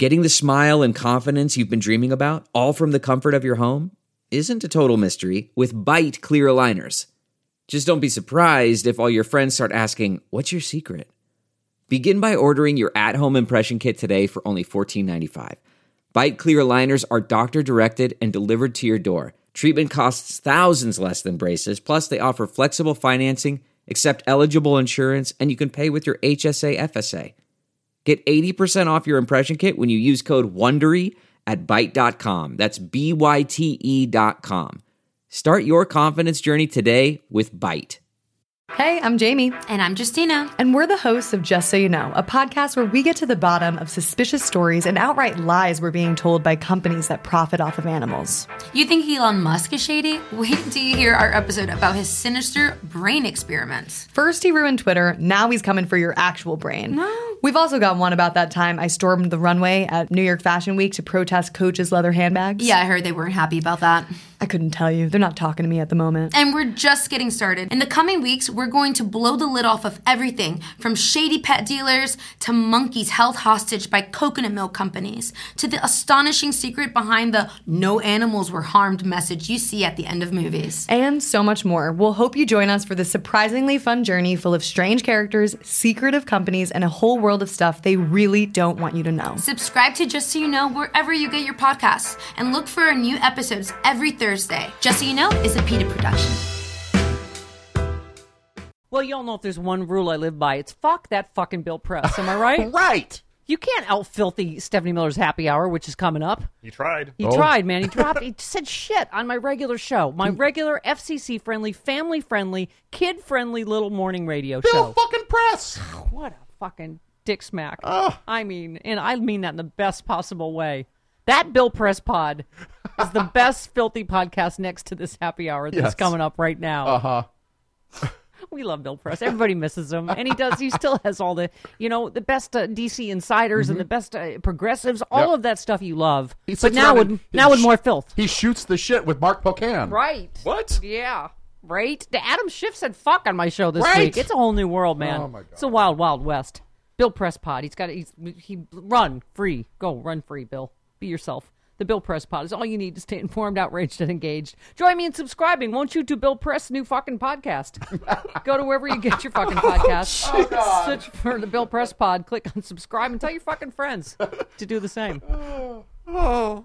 Getting the smile and confidence you've been dreaming about, all from the comfort of your home, isn't a total mystery with Byte clear aligners. Just don't be surprised if all your friends start asking, "What's your secret?" Begin by ordering your at-home impression kit today for only $14.95. Byte clear aligners are doctor-directed and delivered to your door. Treatment costs thousands less than braces, plus they offer flexible financing, accept eligible insurance, and you can pay with your HSA FSA. Get 80% off your impression kit when you use code WONDERY at Byte.com. That's BYTE.com. Start your confidence journey today with Byte. Hey, I'm Jamie. And I'm Justina. And we're the hosts of Just So You Know, a podcast where we get to the bottom of suspicious stories and outright lies we're being told by companies that profit off of animals. You think Elon Musk is shady? Wait till you hear our episode about his sinister brain experiments. First he ruined Twitter, now he's coming for your actual brain. No. We've also got one about that time I stormed the runway at New York Fashion Week to protest Coach's leather handbags. Yeah, I heard they weren't happy about that. I couldn't tell you. They're not talking to me at the moment. And we're just getting started. In the coming weeks, we're going to blow the lid off of everything from shady pet dealers to monkeys held hostage by coconut milk companies to the astonishing secret behind the "no animals were harmed" message you see at the end of movies. And so much more. We'll hope you join us for this surprisingly fun journey full of strange characters, secretive companies, and a whole world of stuff they really don't want you to know. Subscribe to Just So You Know wherever you get your podcasts and look for our new episodes every Thursday. Just So You Know is a PETA production. Well, y'all know if there's one rule I live by, it's fuck that fucking Bill Press. Am I right? Right. You can't out-filthy Stephanie Miller's Happy Hour, which is coming up. You tried. He tried, man. He said shit on my regular show. My regular FCC-friendly, family-friendly, kid-friendly little morning radio show. Bill fucking Press. What a fucking dick smack. I mean, and I mean that in the best possible way. That Bill Press pod is the best filthy podcast next to this Happy Hour that's coming up right now. Uh-huh. We love Bill Press. Everybody misses him. And he still has all the, the best DC insiders and the best progressives, all of that stuff you love. But now with more filth. He shoots the shit with Mark Pocan. Right. What? Yeah. Right? The Adam Schiff said fuck on my show this Right. week. It's a whole new world, man. Oh, my God. It's a wild, wild west. Bill Press pod. He run free. Go, run free, Bill. Be yourself. The Bill Press pod is all you need to stay informed, outraged, and engaged. Join me in subscribing, won't you, to Bill Press' new fucking podcast. Go to wherever you get your fucking podcast. Search for the Bill Press pod, click on subscribe, and tell your fucking friends to do the same. Oh.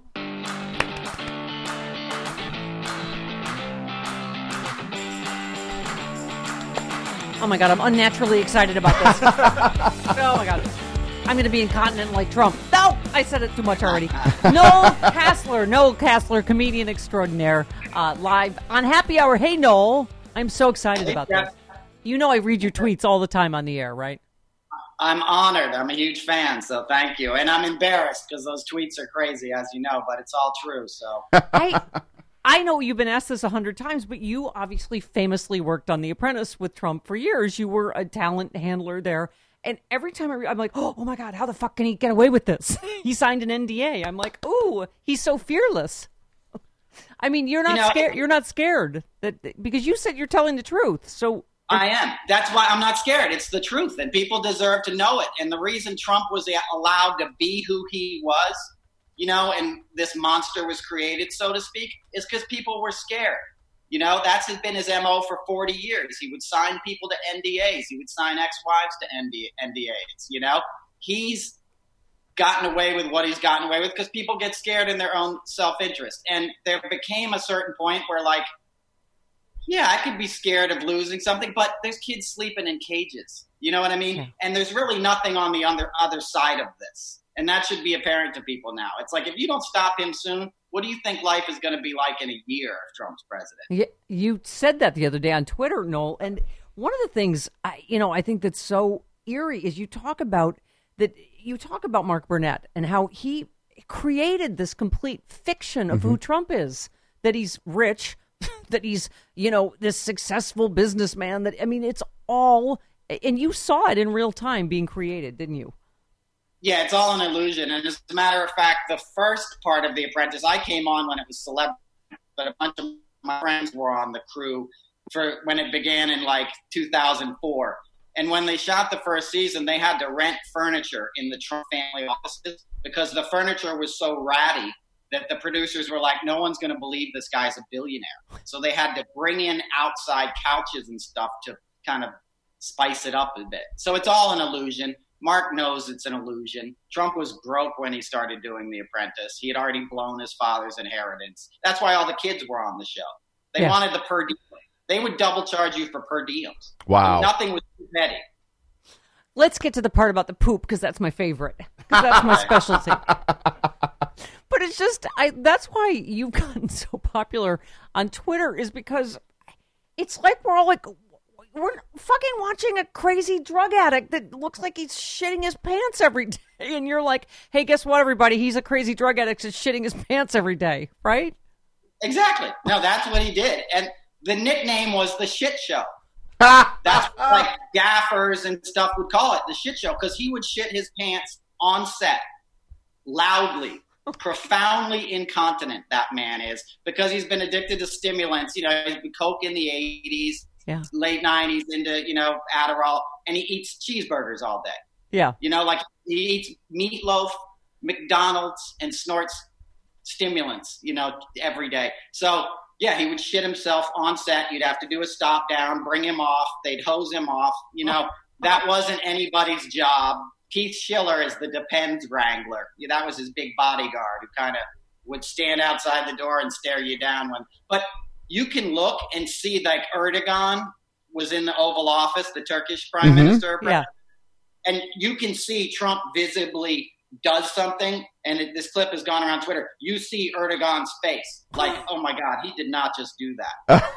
Oh my God, I'm unnaturally excited about this. Oh my God. I'm going to be incontinent like Trump. No, I said it too much already. Noel Castler, comedian extraordinaire, live on Happy Hour. Hey, Noel. I'm so excited about this. You know I read your tweets all the time on the air, right? I'm honored. I'm a huge fan, so thank you. And I'm embarrassed because those tweets are crazy, as you know, but it's all true, so. I know you've been asked this 100 times, but you obviously famously worked on The Apprentice with Trump for years. You were a talent handler there. And every time I'm like, oh my God, how the fuck can he get away with this? He signed an NDA. I'm like, ooh, he's so fearless. I mean, you're not scared. You're not scared because you said you're telling the truth. So I am. That's why I'm not scared. It's the truth, and people deserve to know it. And the reason Trump was allowed to be who he was, and this monster was created, so to speak, is because people were scared. That's been his MO for 40 years. He would sign people to NDAs. He would sign ex-wives to NDAs, He's gotten away with what he's gotten away with because people get scared in their own self-interest. And there became a certain point where, I could be scared of losing something, but there's kids sleeping in cages. You know what I mean? Yeah. And there's really nothing on the other side of this. And that should be apparent to people now. It's like, if you don't stop him soon, what do you think life is going to be like in a year if Trump's president? Yeah, you said that the other day on Twitter, Noel. And one of the things, I think that's so eerie is you talk about Mark Burnett and how he created this complete fiction of who Trump is, that he's rich, that he's, this successful businessman. It's all, and you saw it in real time being created, didn't you? Yeah, it's all an illusion. And as a matter of fact, the first part of The Apprentice, I came on when it was celebrity, but a bunch of my friends were on the crew for when it began in 2004. And when they shot the first season, they had to rent furniture in the Trump family offices because the furniture was so ratty that the producers were like, no one's going to believe this guy's a billionaire. So they had to bring in outside couches and stuff to kind of spice it up a bit. So it's all an illusion. Mark knows it's an illusion. Trump was broke when he started doing The Apprentice. He had already blown his father's inheritance. That's why all the kids were on the show. They wanted the per diem. They would double charge you for per diems. Wow. Nothing was too petty. Let's get to the part about the poop, because that's my favorite. Because that's my specialty. But it's just, that's why you've gotten so popular on Twitter, is because it's like we're all like, we're fucking watching a crazy drug addict that looks like he's shitting his pants every day. And you're like, hey, guess what, everybody? He's a crazy drug addict that's shitting his pants every day, right? Exactly. No, that's what he did. And the nickname was the shit show. That's what, like, gaffers and stuff would call it, the shit show, because he would shit his pants on set, loudly, profoundly incontinent, that man is, because he's been addicted to stimulants. You know, he's been coke in the 80s, late 90s, into, Adderall, and he eats cheeseburgers all day. Yeah. Like he eats meatloaf, McDonald's, and snorts stimulants, every day. So, yeah, he would shit himself on set. You'd have to do a stop down, bring him off. They'd hose him off. That wasn't anybody's job. Keith Schiller is the Depends wrangler. That was his big bodyguard who kind of would stand outside the door and stare you down. But you can look and see, like, Erdogan was in the Oval Office, the Turkish prime minister. Yeah. And you can see Trump visibly does something, and this clip has gone around Twitter. You see Erdogan's face. Like, oh my God, he did not just do that.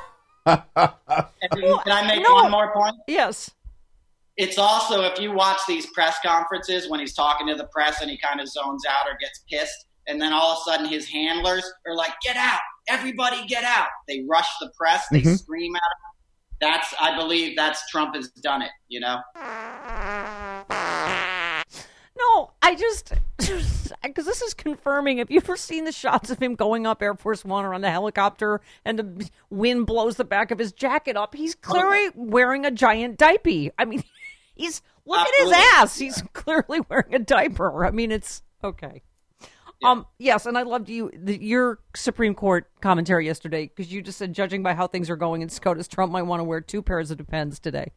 Can I make one more point? Yes. It's also, if you watch these press conferences when he's talking to the press and he kind of zones out or gets pissed, and then all of a sudden his handlers are like, get out, everybody get out. They rush the press, they scream at him. I believe that's Trump has done it, No, because this is confirming. Have you ever seen the shots of him going up Air Force One or on the helicopter and the wind blows the back of his jacket up? He's clearly wearing a giant diaper. I mean, look at his ass. He's clearly wearing a diaper. I mean, it's okay. Yeah. Yes, and I loved your Supreme Court commentary yesterday, because you just said, judging by how things are going in SCOTUS, Trump might want to wear 2 pairs of Depends today.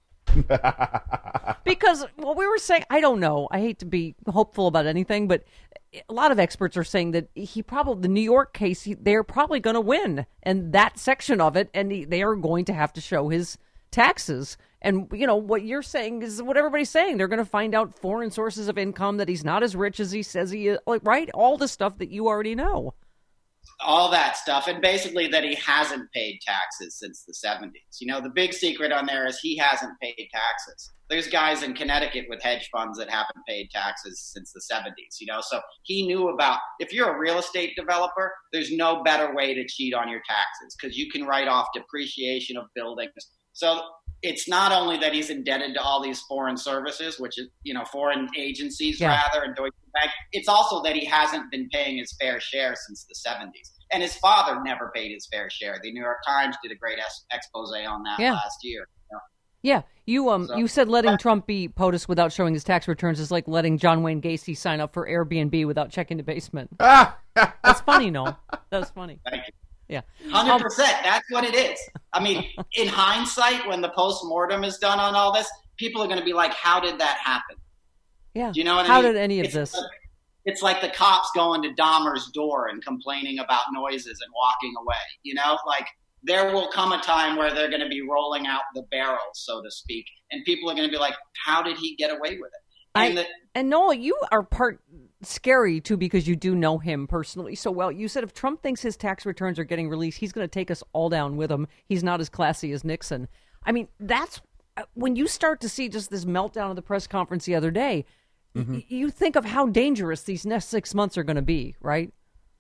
Because what we were saying, I don't know. I hate to be hopeful about anything, but a lot of experts are saying that the New York case, they're probably going to win, and that section of it, and they are going to have to show his taxes. And, what you're saying is what everybody's saying. They're going to find out foreign sources of income, that he's not as rich as he says he is, right? All the stuff that you already know. All that stuff, and basically that he hasn't paid taxes since the 70s. The big secret on there is he hasn't paid taxes. There's guys in Connecticut with hedge funds that haven't paid taxes since the 70s, so he knew about, if you're a real estate developer, there's no better way to cheat on your taxes, because you can write off depreciation of buildings. So it's not only that he's indebted to all these foreign services, which is, foreign agencies rather, and Deutsche Bank. It's also that he hasn't been paying his fair share since the 70s. And his father never paid his fair share. The New York Times did a great expose on that last year. Yeah, you said letting Trump be POTUS without showing his tax returns is like letting John Wayne Gacy sign up for Airbnb without checking the basement. That's funny, Noel. That's funny. Thank you. Yeah. 100%. That's what it is. I mean, in hindsight, when the postmortem is done on all this, people are going to be like, how did that happen? Yeah. Do you know what I mean? How did any of this? It's like the cops going to Dahmer's door and complaining about noises and walking away. Like, there will come a time where they're going to be rolling out the barrels, so to speak, and people are going to be like, how did he get away with it? And Noel, you are part scary too, because you do know him personally so well. You said if Trump thinks his tax returns are getting released, he's going to take us all down with him. He's not as classy as Nixon. I mean, that's when you start to see just this meltdown of the press conference the other day, you think of how dangerous these next 6 months are going to be, right?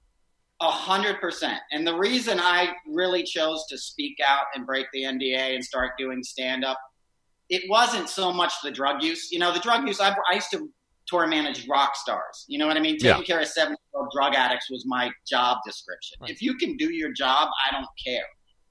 100%. And the reason I really chose to speak out and break the NDA and start doing stand-up, it wasn't so much the drug use. The drug use, I used to tour manage rock stars. You know what I mean? Taking care of 70-year-old drug addicts was my job description. Right. If you can do your job, I don't care.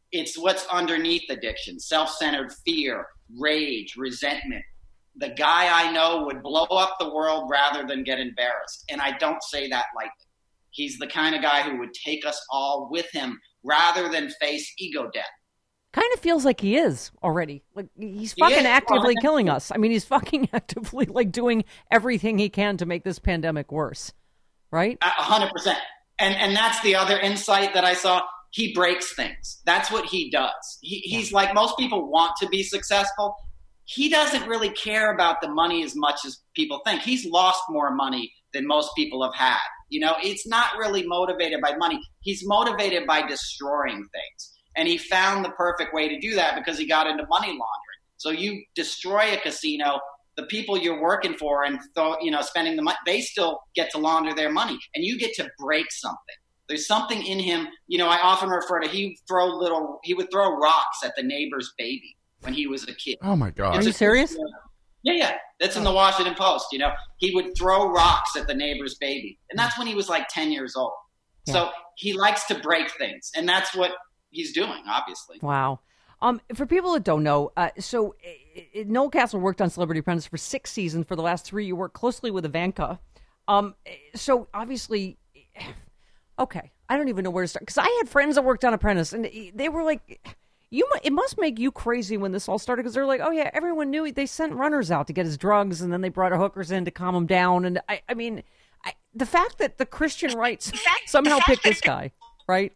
It's what's underneath addiction: self-centered fear, rage, resentment. The guy I know would blow up the world rather than get embarrassed. And I don't say that lightly. He's the kind of guy who would take us all with him rather than face ego death. Kind of feels like he is already. Like he's fucking actively killing us. I mean, he's fucking actively like doing everything he can to make this pandemic worse. Right? 100%. And that's the other insight that I saw. He breaks things. That's what he does. He's like, most people want to be successful. He doesn't really care about the money as much as people think. He's lost more money than most people have had. You know, it's not really motivated by money. He's motivated by destroying things. And he found the perfect way to do that because he got into money laundering. So you destroy a casino, the people you're working for and spending the money, they still get to launder their money, and you get to break something. There's something in him. You know, I often refer to he would throw rocks at the neighbor's baby when he was a kid. Oh my God! Are you serious? Yeah. That's in the Washington Post. You know, he would throw rocks at the neighbor's baby, and that's when he was like 10 years old. Yeah. So he likes to break things, and that's what he's doing, obviously. Wow. For people that don't know, Noel Castle worked on Celebrity Apprentice for 6 seasons. For the last 3, you worked closely with Ivanka. So obviously, okay, I don't even know where to start, because I had friends that worked on Apprentice, and they were like, it must make you crazy when this all started, because they're like, oh yeah, everyone knew they sent runners out to get his drugs, and then they brought hookers in to calm him down. And I mean, the fact that the Christian rights somehow picked this guy, right?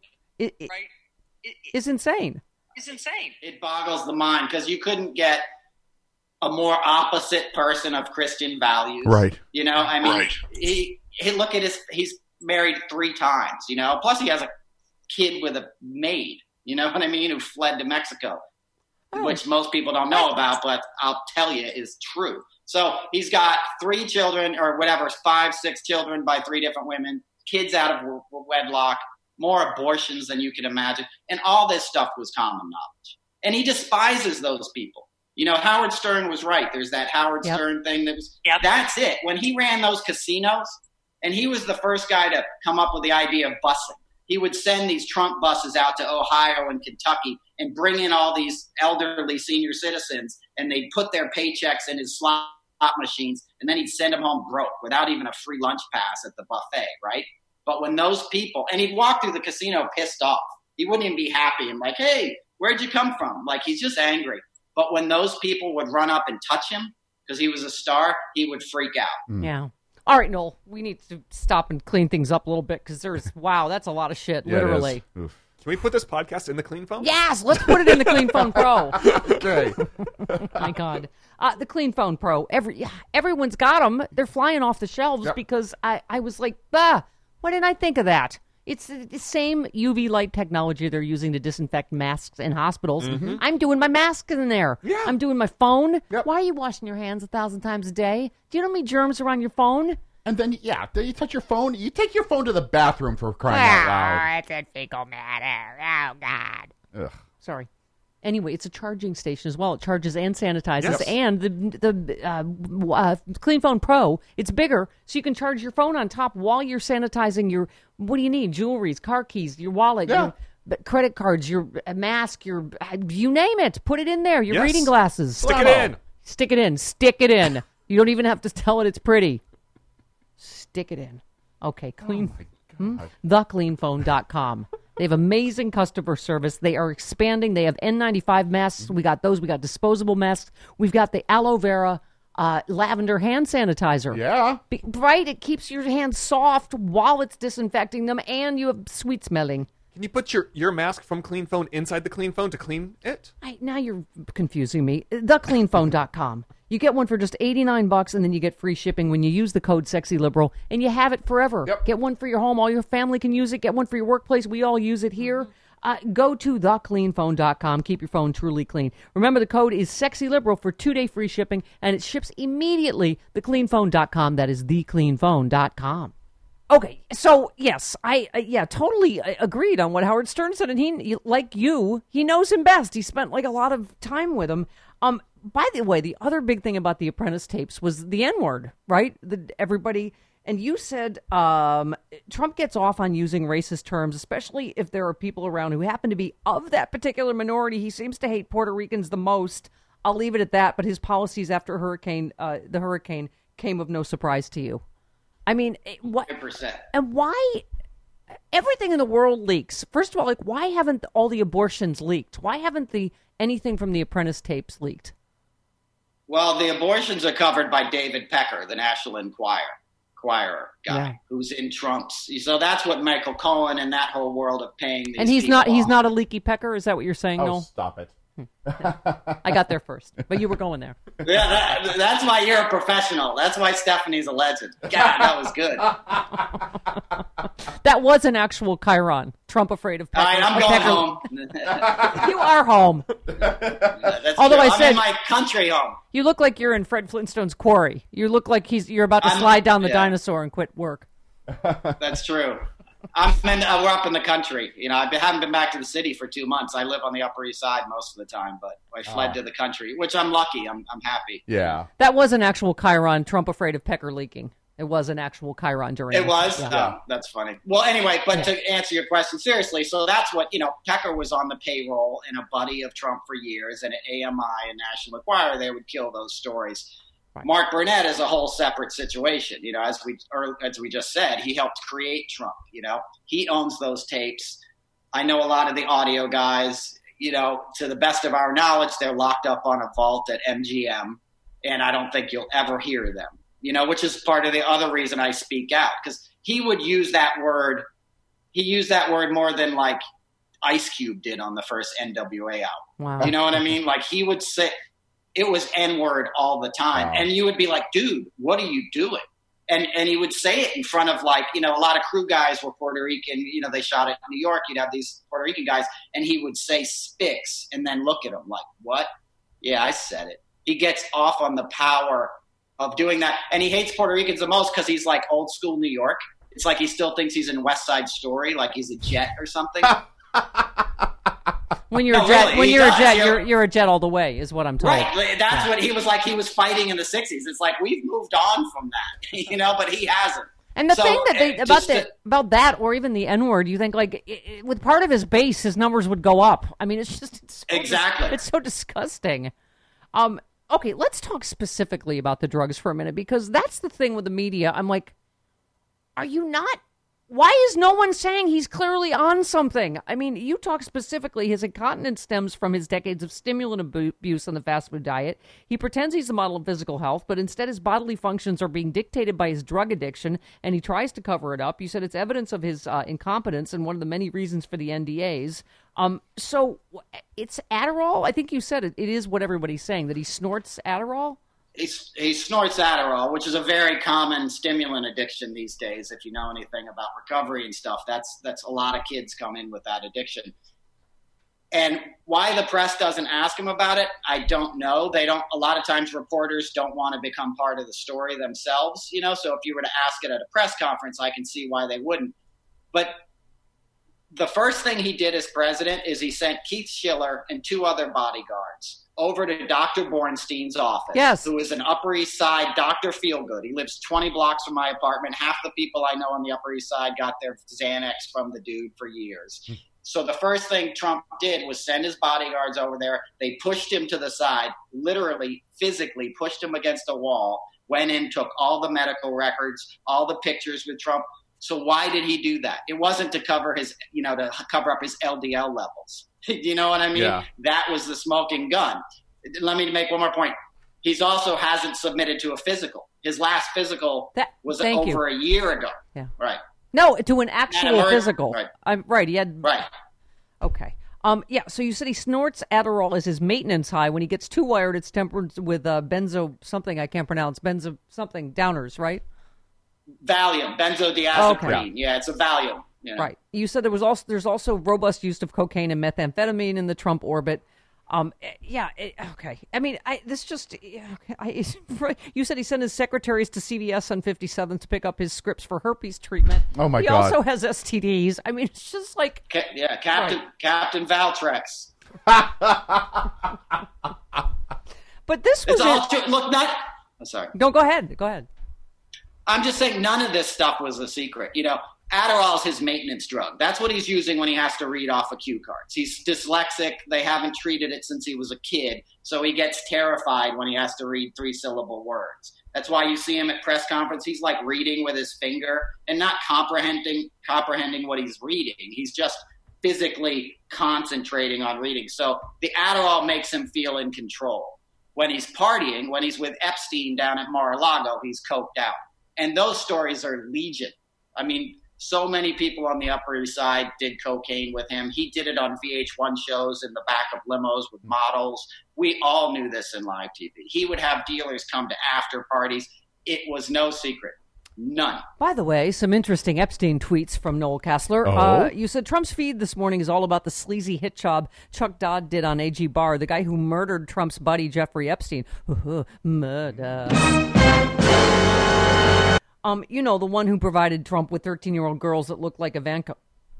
Is insane. It boggles the mind, because you couldn't get a more opposite person of Christian values. Right. You know, I mean, he look at he's married 3 times, you know, plus he has a kid with a maid, you know what I mean, who fled to Mexico, which most people don't know about, but I'll tell you is true. So he's got 3 children or whatever, 5, 6 children by 3 different women, kids out of wedlock, more abortions than you can imagine. And all this stuff was common knowledge. And he despises those people. You know, Howard Stern was right. There's that Howard Stern thing that's it. When he ran those casinos, and he was the first guy to come up with the idea of busing. He would send these Trump buses out to Ohio and Kentucky and bring in all these elderly senior citizens, and they'd put their paychecks in his slot machines, and then he'd send them home broke without even a free lunch pass at the buffet, right? But when those people, and he'd walk through the casino pissed off. He wouldn't even be happy and like, hey, where'd you come from? Like, he's just angry. But when those people would run up and touch him because he was a star, he would freak out. Yeah. All right, Noel, we need to stop and clean things up a little bit, because wow, that's a lot of shit, literally. Can we put this podcast in the Clean Phone? Yes, let's put it in the Clean Phone Pro. Okay. Oh my God. The Clean Phone Pro. Everyone's got them. They're flying off the shelves because I was like, why didn't I think of that? It's the same UV light technology they're using to disinfect masks in hospitals. Mm-hmm. I'm doing my mask in there. Yeah. I'm doing my phone. Yep. Why are you washing your hands 1,000 times a day? Do you know how many germs are on your phone? And then, then you touch your phone. You take your phone to the bathroom, for crying out loud. It's a fecal matter. Oh, God. Ugh. Sorry. Anyway, it's a charging station as well. It charges and sanitizes. Yes. And the Clean Phone Pro, it's bigger, so you can charge your phone on top while you're sanitizing your, what do you need? Jewelries, car keys, your wallet, your credit cards, your mask, your, you name it. Put it in there. Your reading glasses. Stick it in. Stick it in. Stick it in. You don't even have to tell it it's pretty. Stick it in. Okay, thecleanphone.com. They have amazing customer service. They are expanding. They have N95 masks. We got those. We got disposable masks. We've got the aloe vera lavender hand sanitizer. Yeah. Right? It keeps your hands soft while it's disinfecting them, and you have sweet smelling. Can you put your mask from Clean Phone inside the Clean Phone to clean it? Now you're confusing me. Thecleanphone.com. You get one for just $89, and then you get free shipping when you use the code SEXYLIBERAL, and you have it forever. Yep. Get one for your home. All your family can use it. Get one for your workplace. We all use it here. Go to thecleanphone.com. Keep your phone truly clean. Remember, the code is SEXYLIBERAL for 2-day free shipping, and it ships immediately. Thecleanphone.com. That is thecleanphone.com. Okay, so yes, I totally agreed on what Howard Stern said, and he, like you, he knows him best. He spent like a lot of time with him. By the way, the other big thing about the Apprentice tapes was the N-word, right? Everybody And you said Trump gets off on using racist terms, especially if there are people around who happen to be of that particular minority. He seems to hate Puerto Ricans the most. I'll leave it at that. But his policies after the hurricane came of no surprise to you. I mean, what? 100%. And why? Everything in the world leaks. First of all, like, why haven't all the abortions leaked? Why haven't anything from the Apprentice tapes leaked? Well, the abortions are covered by David Pecker, the National Enquirer guy, who's in Trump's. So that's what Michael Cohen and that whole world of paying these And he's people off. not a leaky pecker. Is that what you're saying? Oh, Noel? stop it. I got there first, but you were going there. Yeah, that's why you're a professional. That's why Stephanie's a legend. God, that was good. That was an actual Chiron. Trump afraid of All pecker. right, I'm going home. You are home. That's Although true. I I'm said- in my country home. You look like you're in Fred Flintstone's quarry. You look like you're about to slide down the dinosaur and quit work. That's true. We're up in the country. You know, I haven't been back to the city for 2 months. I live on the Upper East Side most of the time, but I fled to the country, which I'm lucky. I'm happy. Yeah. That was an actual Chiron. Trump afraid of pecker leaking. It was an actual Chiron during. It was? Yeah. Oh, that's funny. Well, anyway, but to answer your question seriously, so that's what, Pecker was on the payroll and a buddy of Trump for years, and at AMI and National Enquirer, they would kill those stories. Right. Mark Burnett is a whole separate situation. As we just said, he helped create Trump. He owns those tapes. I know a lot of the audio guys. To the best of our knowledge, they're locked up on a vault at MGM, and I don't think you'll ever hear them. Which is part of the other reason I speak out, because he would use that word. He used that word more than like Ice Cube did on the first NWA album. Wow. You know what I mean? Like he would say it was N-word all the time. Wow. And you would be like, dude, what are you doing? And he would say it in front of a lot of crew guys were Puerto Rican. They shot it in New York. You'd have these Puerto Rican guys, and he would say Spix and then look at them like, what? Yeah, I said it. He gets off on the power of doing that. And he hates Puerto Ricans the most because he's like old school New York. It's like he still thinks he's in West Side Story, like he's a jet or something. When you're No, a jet, really, when he you're does. a jet, you're a jet all the way, is what I'm told. Right. That's what he was like. He was fighting in the 60s. It's like we've moved on from that, but he hasn't. And the So, thing that just about that, or even the N-word, you think like with part of his base, his numbers would go up. I mean, it's so Exactly. It's so disgusting. Okay, let's talk specifically about the drugs for a minute, because that's the thing with the media. I'm like, are you not? Why is no one saying he's clearly on something? I mean, you talk specifically, his incontinence stems from his decades of stimulant abuse on the fast food diet. He pretends he's a model of physical health, but instead his bodily functions are being dictated by his drug addiction, and he tries to cover it up. You said it's evidence of his incompetence and one of the many reasons for the NDAs. So it's Adderall? I think you said it is what everybody's saying, that he snorts Adderall? He snorts Adderall, which is a very common stimulant addiction these days. If you know anything about recovery and stuff, that's a lot of kids come in with that addiction. And why the press doesn't ask him about it, I don't know. They don't. A lot of times, reporters don't want to become part of the story themselves. So if you were to ask it at a press conference, I can see why they wouldn't. But the first thing he did as president is he sent Keith Schiller and 2 other bodyguards over to Dr. Bornstein's office, Yes. who is an Upper East Side Dr. Feelgood. He lives 20 blocks from my apartment. Half the people I know on the Upper East Side got their Xanax from the dude for years. So the first thing Trump did was send his bodyguards over there. They pushed him to the side, literally, physically pushed him against a wall, went in, took all the medical records, all the pictures with Trump. So why did he do that? It wasn't to cover his, to cover up his LDL levels. You know what I mean? Yeah. That was the smoking gun. Let me make one more point. He's also hasn't submitted to a physical. His last physical was over a year ago. Yeah. Right. No, to an actual physical. Right. I'm right. He had. Right. Okay. Yeah. So you said he snorts Adderall as his maintenance high. When he gets too wired, it's tempered with benzo something I can't pronounce. Benzo something downers, right? Valium, benzodiazepine. Okay. Yeah, it's a Valium. Right. You said there's also robust use of cocaine and methamphetamine in the Trump orbit. Okay. I mean, you said he sent his secretaries to CVS on 57th to pick up his scripts for herpes treatment. Oh my God. He also has STDs. I mean, it's just like Captain Valtrex. But this was it's all true. Look, I'm sorry. No, go ahead. Go ahead. I'm just saying none of this stuff was a secret. Adderall is his maintenance drug. That's what he's using when he has to read off of cue cards. He's dyslexic. They haven't treated it since he was a kid, so he gets terrified when he has to read 3-syllable words. That's why you see him at press conference. He's like reading with his finger and not comprehending what he's reading. He's just physically concentrating on reading. So the Adderall makes him feel in control. When he's partying, when he's with Epstein down at Mar-a-Lago, he's coked out. And those stories are legion. I mean, so many people on the Upper East Side did cocaine with him. He did it on VH1 shows in the back of limos with models. We all knew this in live TV. He would have dealers come to after parties. It was no secret. None. By the way, some interesting Epstein tweets from Noel Kessler. Oh? You said Trump's feed this morning is all about the sleazy hit job Chuck Dodd did on A.G. Barr, the guy who murdered Trump's buddy Jeffrey Epstein. Murder. The one who provided Trump with 13-year-old girls that looked like Ivanka.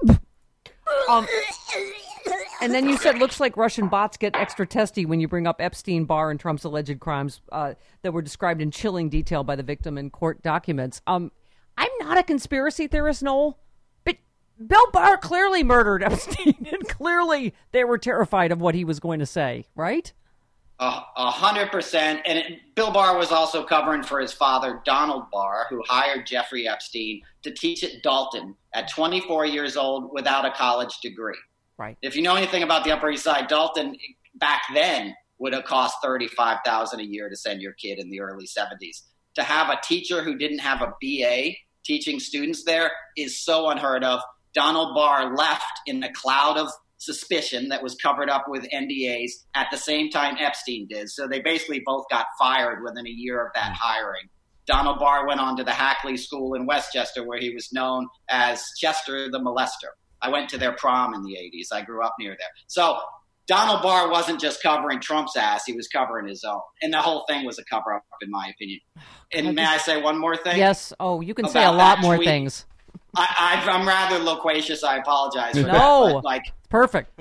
And then you said, looks like Russian bots get extra testy when you bring up Epstein, Barr, and Trump's alleged crimes that were described in chilling detail by the victim in court documents. I'm not a conspiracy theorist, Noel, but Bill Barr clearly murdered Epstein, and clearly they were terrified of what he was going to say, right? 100%. And Bill Barr was also covering for his father, Donald Barr, who hired Jeffrey Epstein to teach at Dalton at 24 years old without a college degree. Right. If you know anything about the Upper East Side, Dalton back then would have cost $35,000 a year to send your kid in the early 70s. To have a teacher who didn't have a BA teaching students there is so unheard of. Donald Barr left in the cloud of suspicion that was covered up with NDAs at the same time Epstein did. So they basically both got fired within a year of that hiring. Donald Barr went on to the Hackley School in Westchester, where he was known as Chester the Molester. I went to their prom in the 80s. I grew up near there. So Donald Barr wasn't just covering Trump's ass. He was covering his own. And the whole thing was a cover-up, in my opinion. And may I say one more thing? Yes. Oh, you can say a lot more things. I'm rather loquacious. I apologize for that. No, but perfect.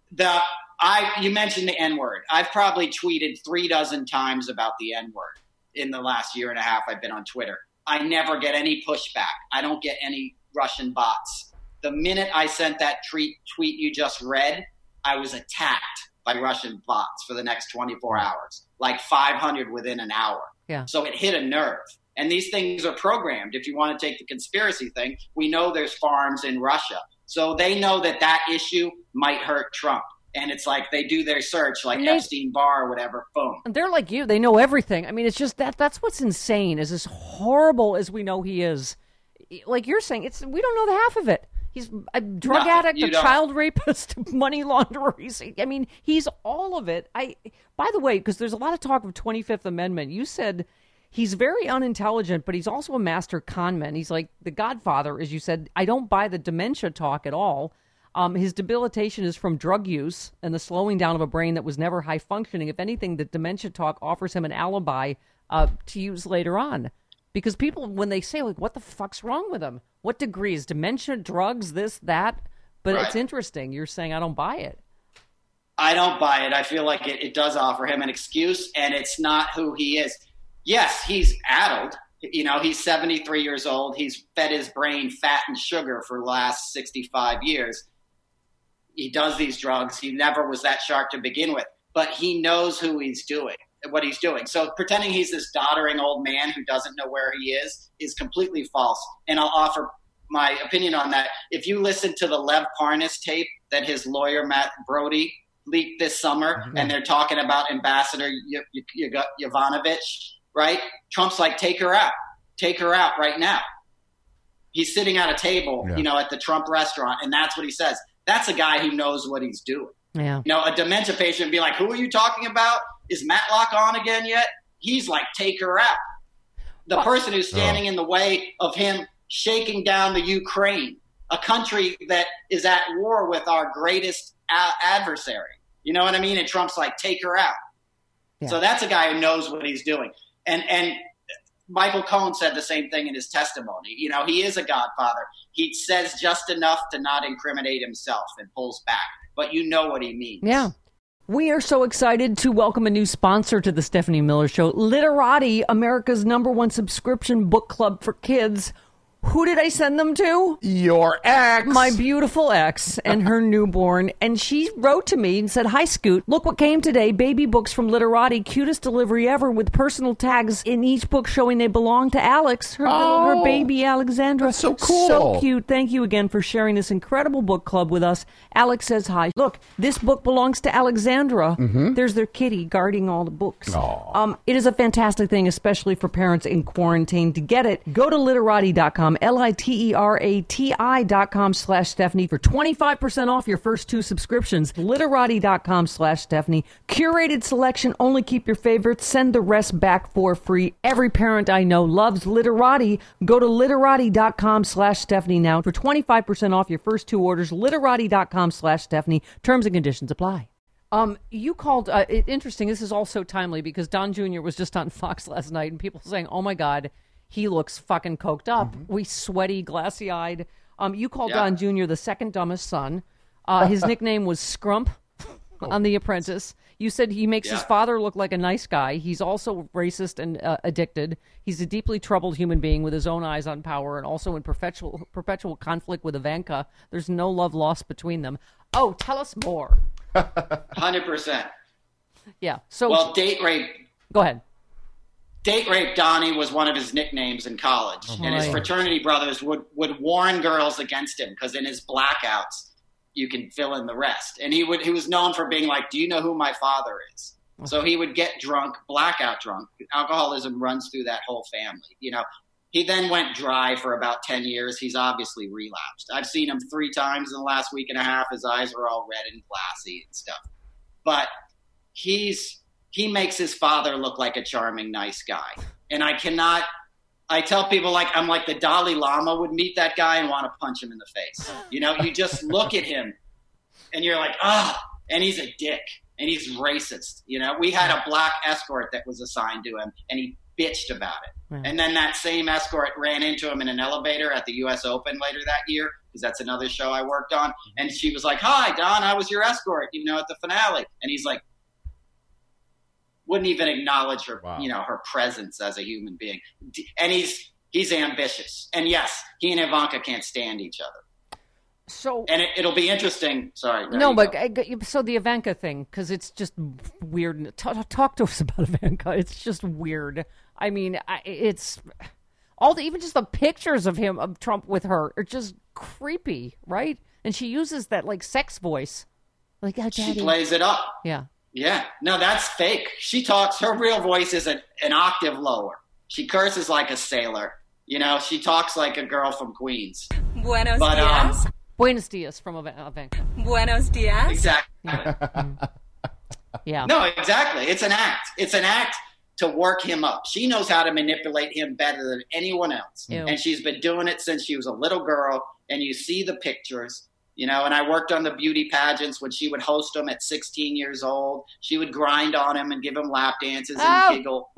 You mentioned the N-word. I've probably tweeted 36 times about the N-word in the last year and a half I've been on Twitter. I never get any pushback. I don't get any Russian bots. The minute I sent that tweet you just read, I was attacked by Russian bots for the next 24 hours, like 500 within an hour. Yeah. So it hit a nerve. And these things are programmed. If you want to take the conspiracy thing, we know there's farms in Russia. So they know that issue might hurt Trump. And it's like they do their search, like Epstein, Barr, or whatever, boom. They're like you. They know everything. I mean, it's just that's what's insane, is as horrible as we know he is. Like you're saying, we don't know the half of it. He's a drug addict, a child rapist, money launderer. He's all of it. By the way, because there's a lot of talk of 25th Amendment, you said he's very unintelligent, but he's also a master con man. He's like the Godfather, as you said. I don't buy the dementia talk at all. His debilitation is from drug use and the slowing down of a brain that was never high functioning. If anything, the dementia talk offers him an alibi to use later on. Because people, when they say, like, what the fuck's wrong with him? What degrees? Dementia, drugs, this, that? But It's interesting. You're saying I don't buy it. I don't buy it. I feel like it does offer him an excuse, and it's not who he is. Yes, he's addled. He's 73 years old. He's fed his brain fat and sugar for the last 65 years. He does these drugs. He never was that sharp to begin with, but he knows what he's doing. So pretending he's this doddering old man who doesn't know where he is completely false. And I'll offer my opinion on that. If you listen to the Lev Parnas tape that his lawyer, Matt Brody, leaked this summer, and they're talking about Ambassador Yovanovitch, right? Trump's like, take her out right now. He's sitting at a table, at the Trump restaurant, and that's what he says. That's a guy who knows what he's doing. Yeah. A dementia patient would be like, who are you talking about? Is Matlock on again yet? He's like, take her out. The person who's standing in the way of him shaking down the Ukraine, a country that is at war with our greatest adversary. You know what I mean? And Trump's like, take her out. Yeah. So that's a guy who knows what he's doing. And Michael Cohen said the same thing in his testimony. He is a godfather. He says just enough to not incriminate himself and pulls back. But you know what he means. Yeah. We are so excited to welcome a new sponsor to the Stephanie Miller Show, Literati, America's #1 subscription book club for kids. Who did I send them to? Your ex. My beautiful ex and her newborn. And she wrote to me and said, "Hi, Scoot. Look what came today. Baby books from Literati. Cutest delivery ever with personal tags in each book showing they belong to Alex, her baby Alexandra." That's so cool. So cute. Thank you again for sharing this incredible book club with us. Alex says hi. Look, this book belongs to Alexandra. There's their kitty guarding all the books. It is a fantastic thing, especially for parents in quarantine. To get it, go to literati.com. literati.com/Stephanie for 25% off your first 2 subscriptions. Literati.com/Stephanie. Curated selection. Only keep your favorites. Send the rest back for free. Every parent I know loves Literati. Go to literati.com/Stephanie now for 25% off your first 2 orders. Literati.com/Stephanie. Terms and conditions apply. You called, interesting, this is also timely because Don Jr. was just on Fox last night and people saying, oh my God, he looks fucking coked up. We sweaty, glassy-eyed. You called Don Jr. the second dumbest son. His nickname was Scrump on The Apprentice. You said he makes his father look like a nice guy. He's also racist and addicted. He's a deeply troubled human being with his own eyes on power and also in perpetual conflict with Ivanka. There's no love lost between them. Oh, tell us more. 100%. Yeah. So, well, date rape. Go ahead. Date rape Donnie was one of his nicknames in college, and his fraternity brothers would warn girls against him because in his blackouts you can fill in the rest. And he was known for being like, "Do you know who my father is?" So he would get drunk, blackout drunk. Alcoholism runs through that whole family. You know, he then went dry for about 10 years. He's obviously relapsed. I've seen him 3 times in the last week and a half. His eyes are all red and glassy and stuff. But he makes his father look like a charming, nice guy. And I tell people I'm like the Dalai Lama would meet that guy and want to punch him in the face. You know, you just look at him and you're like, and he's a dick and he's racist. You know, we had a black escort that was assigned to him and he bitched about it. And then that same escort ran into him in an elevator at the US Open later that year, because that's another show I worked on. And she was like, "Hi, Don, I was your escort, at the finale." And he's like, wouldn't even acknowledge her, her presence as a human being. And he's ambitious. And yes, he and Ivanka can't stand each other. So, and it'll be interesting. Sorry. No, but so the Ivanka thing, because it's just weird. Talk to us about Ivanka. It's just weird. I mean, it's even just the pictures of Trump with her are just creepy, right? And she uses that sex voice, she plays it up. Yeah. Yeah. No, that's fake. She talks. Her real voice is an octave lower. She curses like a sailor. She talks like a girl from Queens. Buenos dias. Buenos dias from Ivanka. Buenos dias. Exactly. Yeah. No, exactly. It's an act. It's an act to work him up. She knows how to manipulate him better than anyone else. Ew. And she's been doing it since she was a little girl. And you see the pictures. And I worked on the beauty pageants when she would host them at 16 years old. She would grind on him and give him lap dances and giggle.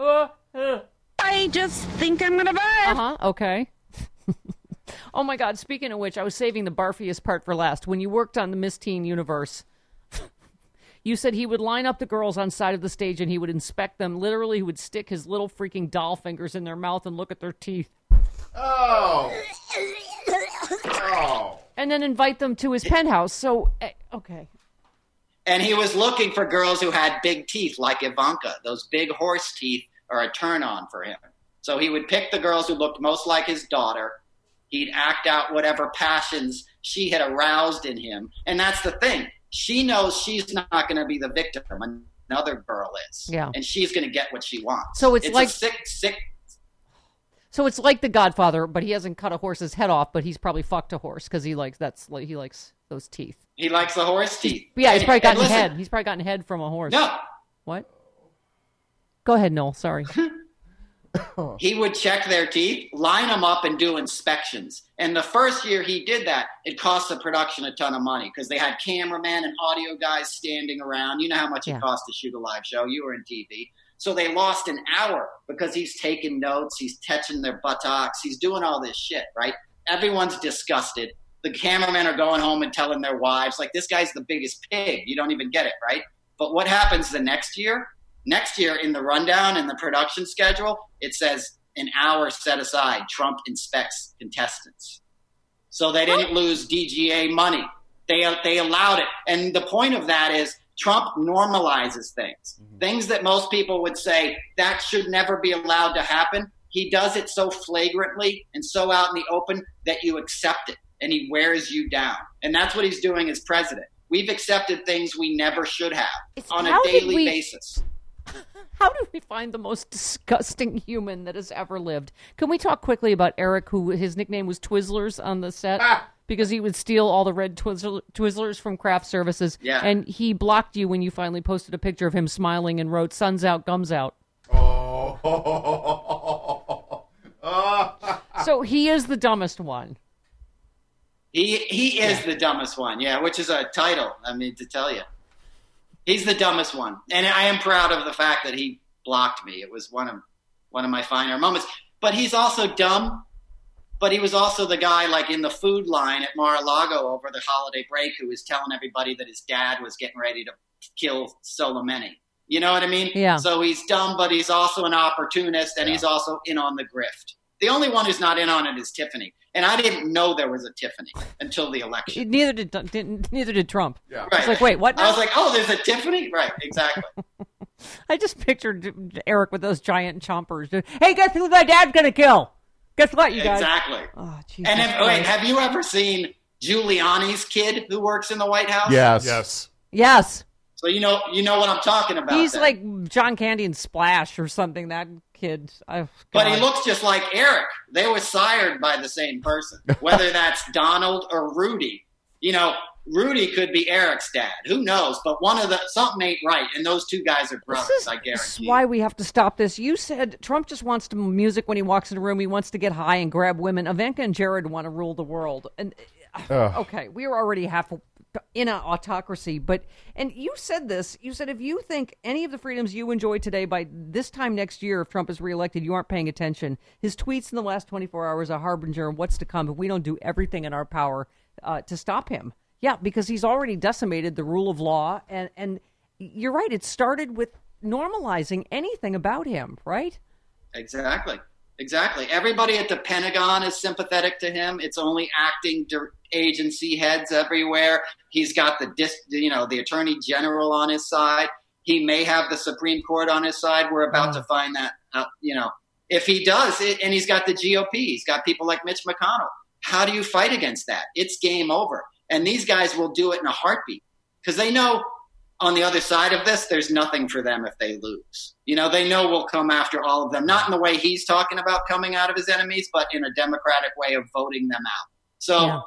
I just think I'm going to barf. Okay. Oh, my God. Speaking of which, I was saving the barfiest part for last. When you worked on the Miss Teen universe, you said he would line up the girls on side of the stage and he would inspect them. Literally, he would stick his little freaking doll fingers in their mouth and look at their teeth. Oh. And then invite them to his penthouse. So, okay. And he was looking for girls who had big teeth like Ivanka. Those big horse teeth are a turn on for him. So he would pick the girls who looked most like his daughter. He'd act out whatever passions she had aroused in him. And that's the thing. She knows she's not going to be the victim. Another girl is. Yeah. And she's going to get what she wants. So it's like a sick. So it's like The Godfather, but he hasn't cut a horse's head off, but he's probably fucked a horse because he likes those teeth. He likes the horse teeth. Yeah, he's probably gotten head. He's probably gotten head from a horse. No. What? Go ahead, Noel. Sorry. He would check their teeth, line them up, and do inspections. And the first year he did that, it cost the production a ton of money because they had cameramen and audio guys standing around. You know how much it costs to shoot a live show. You were in TV. So they lost an hour because he's taking notes. He's touching their buttocks. He's doing all this shit, right? Everyone's disgusted. The cameramen are going home and telling their wives, this guy's the biggest pig. You don't even get it, right? But what happens the next year? Next year in the rundown and the production schedule, it says an hour set aside, Trump inspects contestants. So they didn't lose DGA money. They allowed it. And the point of that is Trump normalizes things. Things that most people would say that should never be allowed to happen. He does it so flagrantly and so out in the open that you accept it, and he wears you down. And that's what he's doing as president. We've accepted things we never should have on a daily basis. How did we find the most disgusting human that has ever lived? Can we talk quickly about Eric, who his nickname was Twizzlers on the set? Because he would steal all the red Twizzlers from craft services. Yeah. And he blocked you when you finally posted a picture of him smiling and wrote, "Sun's out, gums out." So he is the dumbest one. He is the dumbest one, yeah, which is a title, I mean, to tell you. He's the dumbest one. And I am proud of the fact that he blocked me. It was one of my finer moments. But he's also dumb. But he was also the guy, like, in the food line at Mar-a-Lago over the holiday break who was telling everybody that his dad was getting ready to kill Soleimani. You know what I mean? Yeah. So he's dumb, but he's also an opportunist, and he's also in on the grift. The only one who's not in on it is Tiffany. And I didn't know there was a Tiffany until the election. Neither did Trump. Yeah. Right. It's like, wait, what now? I was like, oh, there's a Tiffany? Right, exactly. I just pictured Eric with those giant chompers. Hey, guess who my dad's going to kill? Guess what, you guys? Exactly. Oh, Jesus And Christ. have you ever seen Giuliani's kid who works in the White House? Yes. Yes. So you know what I'm talking about. He's then. like John Candy in Splash or something, that kid. Oh, But he God. looks just like Eric. They were sired by the same person, whether that's Donald or Rudy. You know, Rudy could be Eric's dad. Who knows? But something ain't right, and those two guys are brothers, I guarantee. This is why we have to stop this. You said Trump just wants to music when he walks in a room. He wants to get high and grab women. Ivanka and Jared want to rule the world. And okay, we are already half in an autocracy. And you said this. You said if you think any of the freedoms you enjoy today by this time next year, if Trump is reelected, you aren't paying attention. His tweets in the last 24 hours are a harbinger of what's to come if we don't do everything in our power to stop him. Yeah, because he's already decimated the rule of law. And you're right. It started with normalizing anything about him, right? Exactly. Everybody at the Pentagon is sympathetic to him. It's only acting agency heads everywhere. He's got the Attorney General on his side. He may have the Supreme Court on his side. We're about to find that out. If he does, and he's got the GOP, he's got people like Mitch McConnell. How do you fight against that? It's game over. And these guys will do it in a heartbeat because they know on the other side of this, there's nothing for them if they lose. They know we'll come after all of them, not in the way he's talking about coming out of his enemies, but in a democratic way of voting them out. So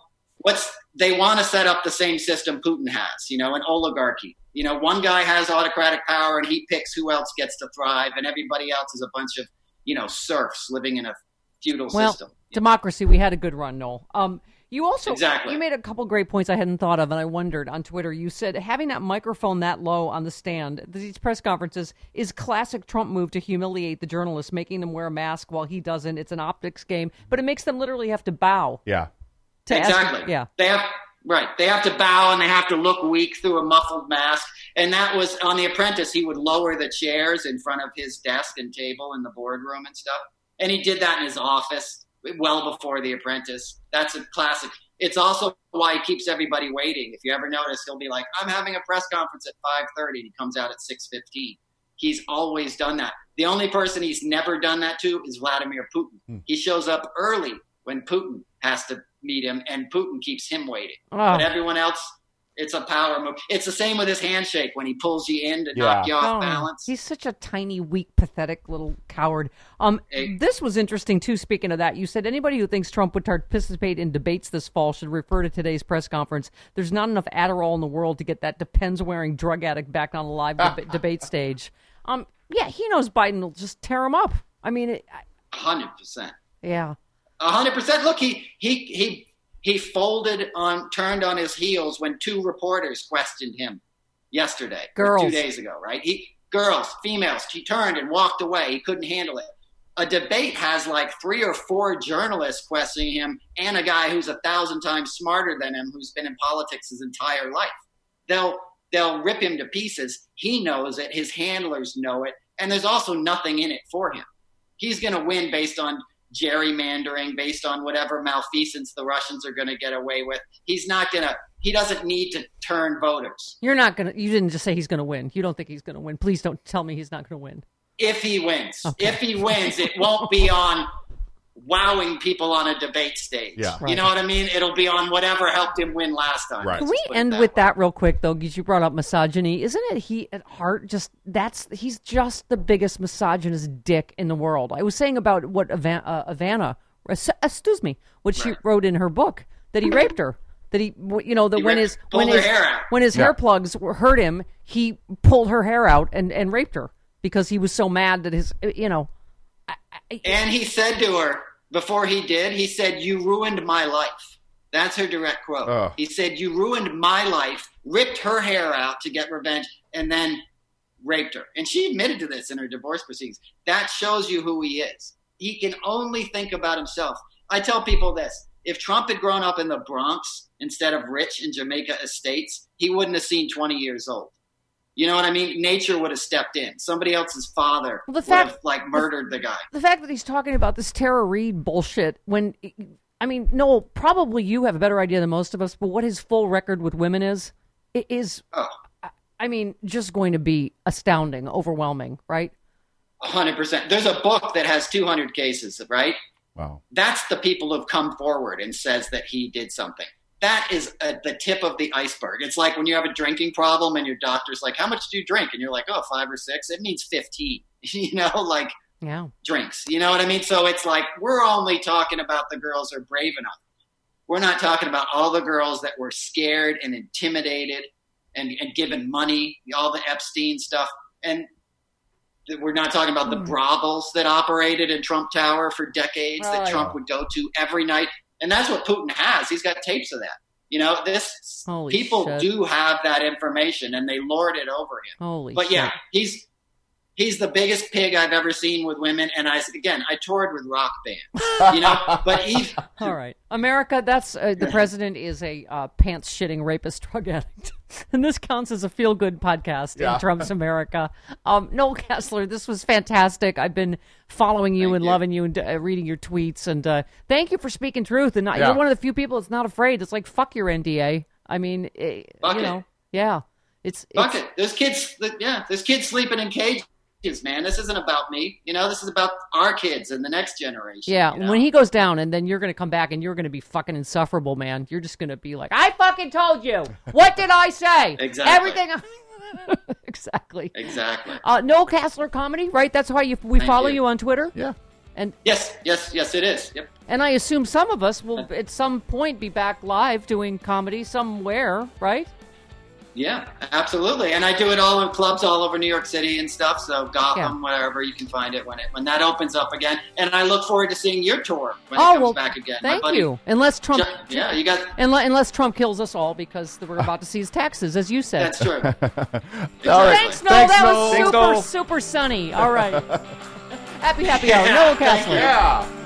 they want to set up the same system Putin has, an oligarchy. One guy has autocratic power and he picks who else gets to thrive, and everybody else is a bunch of, serfs living in a feudal system. Democracy, we had a good run, Noel. You also Exactly. You made a couple great points I hadn't thought of, and I wondered on Twitter. You said having that microphone that low on the stand at these press conferences is classic Trump move to humiliate the journalists, making them wear a mask while he doesn't. It's an optics game, but it makes them literally have to bow. Yeah. Exactly. They have to bow and they have to look weak through a muffled mask. And that was on The Apprentice. He would lower the chairs in front of his desk and table in the boardroom and stuff. And he did that in his office well before The Apprentice. That's a classic. It's also why he keeps everybody waiting. If you ever notice, he'll be like, I'm having a press conference at 5:30. And he comes out at 6:15. He's always done that. The only person he's never done that to is Vladimir Putin. He shows up early when Putin has to meet him, and Putin keeps him waiting. But everyone else, it's a power move. It's the same with his handshake when he pulls you in to knock you off balance. He's such a tiny, weak, pathetic little coward. This was interesting, too, speaking of that. You said anybody who thinks Trump would participate in debates this fall should refer to today's press conference. There's not enough Adderall in the world to get that Depends-wearing drug addict back on a live debate stage. He knows Biden will just tear him up. I mean, 100%. Yeah. 100%. Look, he turned on his heels when two reporters questioned him yesterday, or 2 days ago, right? Females. He turned and walked away. He couldn't handle it. A debate has like 3 or 4 journalists questioning him and a guy who's 1,000 times smarter than him who's been in politics his entire life. they'll rip him to pieces. He knows it. His handlers know it. And there's also nothing in it for him. He's going to win based on gerrymandering, based on whatever malfeasance the Russians are going to get away with. He doesn't need to turn voters. You didn't just say he's going to win. You don't think he's going to win. Please don't tell me he's not going to win. If he wins. Okay. If he wins, it won't be on wowing people on a debate stage. Yeah. You know what I mean? It'll be on whatever helped him win last time. Right. Can we end with that real quick, though, because you brought up misogyny? Isn't it he at heart he's just the biggest misogynist dick in the world? I was saying about what Ivana, what she wrote in her book, that he raped her. That when his hair plugs hurt him, he pulled her hair out and raped her because he was so mad that his, And he said to her, before he did, he said, "You ruined my life." That's her direct quote. He said, "You ruined my life," ripped her hair out to get revenge, and then raped her. And she admitted to this in her divorce proceedings. That shows you who he is. He can only think about himself. I tell people this. If Trump had grown up in the Bronx instead of rich in Jamaica estates, he wouldn't have seen 20 years old. You know what I mean? Nature would have stepped in. Somebody else's father would have murdered the guy. The fact that he's talking about this Tara Reid bullshit when, Noel, probably you have a better idea than most of us, but what his full record with women is just going to be astounding, overwhelming, right? 100%. There's a book that has 200 cases, right? Wow. That's the people who've come forward and says that he did something. That is the tip of the iceberg. It's like when you have a drinking problem and your doctor's like, "How much do you drink?" And you're like, 5 or 6. It means 15, drinks. You know what I mean? So it's like, we're only talking about the girls who are brave enough. We're not talking about all the girls that were scared and intimidated and given money, all the Epstein stuff. And we're not talking about the brothels that operated in Trump Tower for decades that Trump would go to every night. And that's what Putin has. He's got tapes of that. People do have that information, and they lord it over him. Yeah, he's the biggest pig I've ever seen with women. And I toured with rock band, But all right, America. That's the president is a pants shitting rapist drug addict, and this counts as a feel good podcast in Trump's America. Noel Casler, this was fantastic. I've been following you and loving you and reading your tweets, and thank you for speaking truth. And you're one of the few people that's not afraid. It's like, fuck your NDA. I mean, it's fuck it. There's kids sleeping in cages. Man, this isn't about me. This is about our kids and the next generation. Yeah, when he goes down, and then you're going to come back and you're going to be fucking insufferable, man. You're just going to be like, "I fucking told you. What did I say?" Exactly. Everything. Exactly. Noel Casler Comedy, right? That's why we follow you on Twitter? Yeah. And yes, it is. Yep. And I assume some of us will at some point be back live doing comedy somewhere, right? Yeah, absolutely. And I do it all in clubs all over New York City and stuff. So Gotham, wherever you can find it when that opens up again. And I look forward to seeing your tour when it comes back again. Thank you. Unless Trump, unless Trump kills us all because we're about to seize Texas, as you said. That's true. Exactly. Thanks, Noel. That was super sunny. All right. Happy hour. Noel Casler. Yeah.